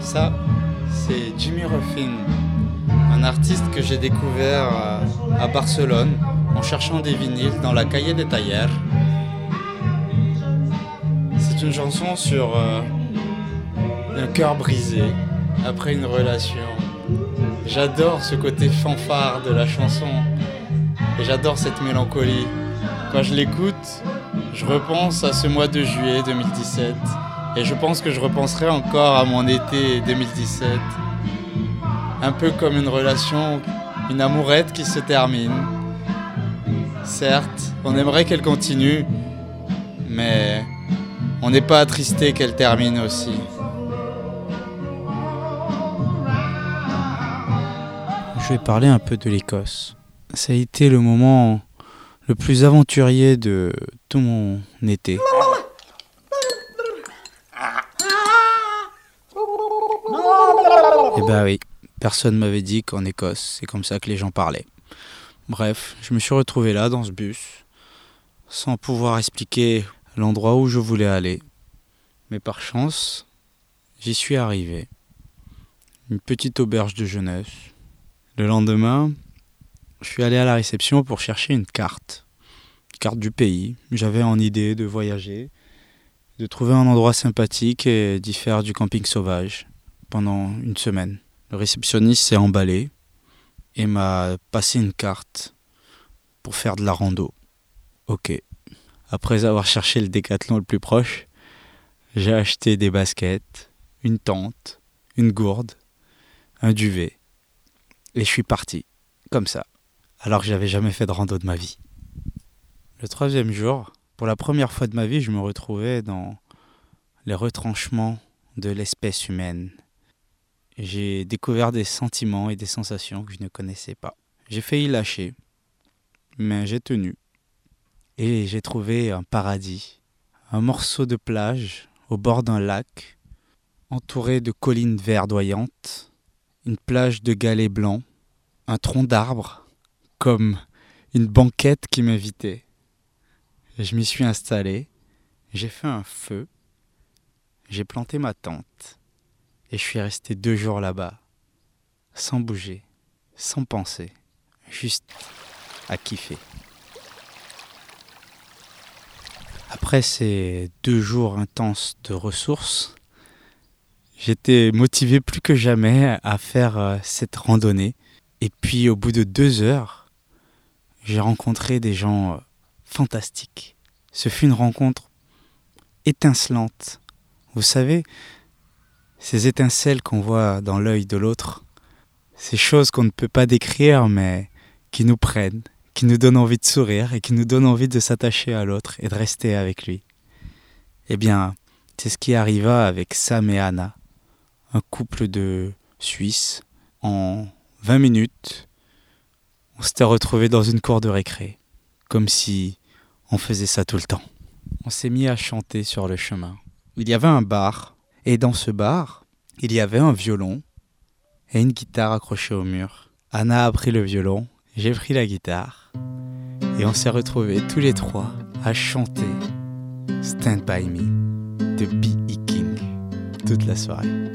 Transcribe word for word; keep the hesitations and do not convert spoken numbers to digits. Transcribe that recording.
Ça, c'est Jimmy Ruffin, un artiste que j'ai découvert à Barcelone en cherchant des vinyles dans la Calle de Taller. C'est une chanson sur euh, un cœur brisé après une relation. J'adore ce côté fanfare de la chanson et j'adore cette mélancolie. Quand je l'écoute, je repense à ce mois de juillet deux mille dix-sept et je pense que je repenserai encore à mon été deux mille dix-sept. Un peu comme une relation, une amourette qui se termine. Certes, on aimerait qu'elle continue, mais on n'est pas attristé qu'elle termine aussi. Je vais parler un peu de l'Écosse. Ça a été le moment le plus aventurier de tout mon été. Eh ben oui, personne ne m'avait dit qu'en Écosse, c'est comme ça que les gens parlaient. Bref, je me suis retrouvé là, dans ce bus, sans pouvoir expliquer l'endroit où je voulais aller. Mais par chance, j'y suis arrivé. Une petite auberge de jeunesse. Le lendemain, je suis allé à la réception pour chercher une carte. Une carte du pays. J'avais en idée de voyager, de trouver un endroit sympathique et d'y faire du camping sauvage pendant une semaine. Le réceptionniste s'est emballé et m'a passé une carte pour faire de la rando. Ok. Après avoir cherché le décathlon le plus proche, j'ai acheté des baskets, une tente, une gourde, un duvet. Et je suis parti, comme ça, alors que j'avais jamais fait de rando de ma vie. Le troisième jour, pour la première fois de ma vie, je me retrouvais dans les retranchements de l'espèce humaine. J'ai découvert des sentiments et des sensations que je ne connaissais pas. J'ai failli lâcher, mais j'ai tenu. Et j'ai trouvé un paradis, un morceau de plage au bord d'un lac, entouré de collines verdoyantes, une plage de galets blancs, un tronc d'arbre, comme une banquette qui m'invitait. Je m'y suis installé, j'ai fait un feu, j'ai planté ma tente et je suis resté deux jours là-bas, sans bouger, sans penser, juste à kiffer. Après ces deux jours intenses de ressources, j'étais motivé plus que jamais à faire euh, cette randonnée. Et puis au bout de deux heures, j'ai rencontré des gens euh, fantastiques. Ce fut une rencontre étincelante. Vous savez, ces étincelles qu'on voit dans l'œil de l'autre, ces choses qu'on ne peut pas décrire mais qui nous prennent, qui nous donnent envie de sourire et qui nous donnent envie de s'attacher à l'autre et de rester avec lui. Eh bien, c'est ce qui arriva avec Sam et Anna, un couple de Suisses. En vingt minutes, on s'était retrouvés dans une cour de récré, comme si on faisait ça tout le temps. On s'est mis à chanter sur le chemin. Il y avait un bar, et dans ce bar, il y avait un violon et une guitare accrochée au mur. Anna a pris le violon, j'ai pris la guitare, et on s'est retrouvés tous les trois à chanter Stand By Me de B E. King toute la soirée.